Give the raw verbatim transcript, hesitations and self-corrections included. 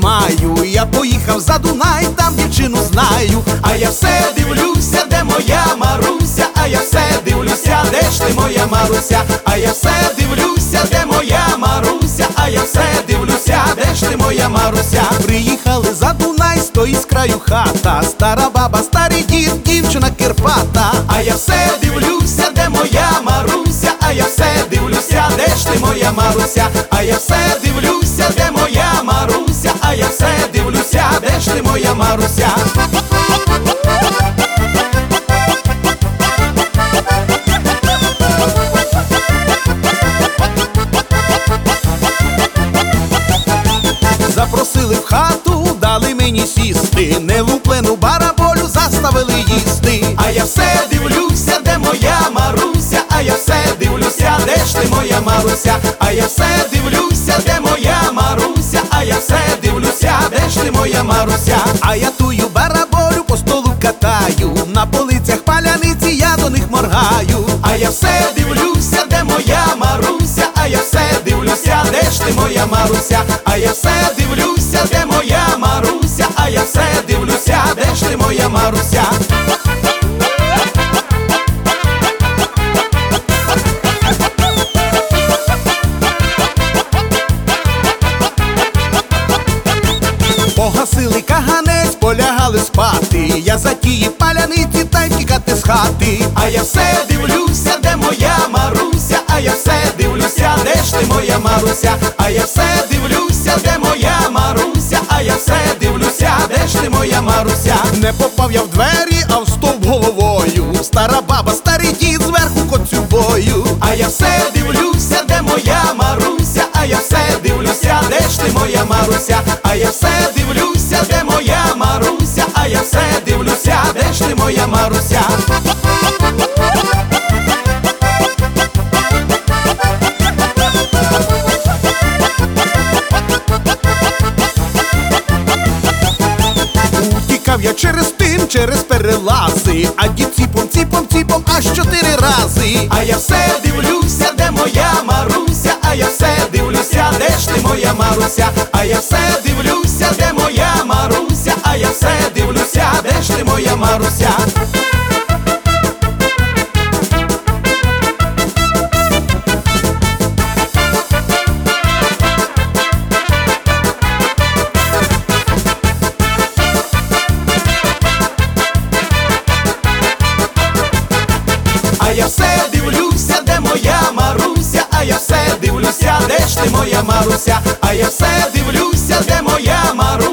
маю. Я поїхав за Дунай, там дівчину знаю. А я все дивлюся, де моя Маруся, а я все дивлюся, де ж ти моя Маруся, а я все дивлюся, де моя Маруся, а я все дивлюся, де ж ти моя Маруся. Приїхали за Дунай, стоїть з краю хата, стара баба, старий дід, дівчина кирпата. А я все дивлюся, де моя Маруся, а я все дивлюся, де ж ти моя Маруся, а я все дивлюся, де моя Маруся, а я все дивлюся, де ж ти моя Маруся. Запросили в хату, дали мені сісти, невуплену бараболю заставили їсти. А я все дивлюся, де моя Маруся, а я все дивлюся, де ж ти моя Маруся, а я все дивлюся, де моя Маруся, а я все дивлюся, де ж ти моя Маруся. А я тую бараболю по столу катаю, на полицях паляниці я до них моргаю. А я все дивлюся, де моя Маруся, а я все дивлюся, де ж ти моя Маруся, а я все дивлюся, де моя Маруся, а я все дивлюся, де ж ти моя Маруся. Погасили каганець, полягали спати, я за тії паляниці та й тікати з хати. А я все дивлюся, де моя Маруся, а я все дивлюся, де ж ти моя Маруся, а я все дивлюся, де моя Маруся, а я все дивлюся, де ж ти моя Маруся. Не попав я в двері, а в стовп головою, стара баба, старий дід зверху коцюбою. А я все дивлюся, де моя Маруся, а я все дивлюся, де ж ти моя Маруся, а я все дивлюся, де моя Маруся, а я все дивлюся, де ж ти моя Маруся. Утікав я через тин, через перелази, а дід ціпом, ціпом, ціпом аж чотири рази. А я все дивлюся, де моя Маруся, а я все дивлюся, де ж ти моя Маруся, а я все дивлюся, де моя Маруся, а я все дивлюся, де ж ти моя Маруся. А я все дивлюся, де моя Маруся, а я все дивлюся, де ж ти моя Маруся, а я все дивлюся, де моя Маруся.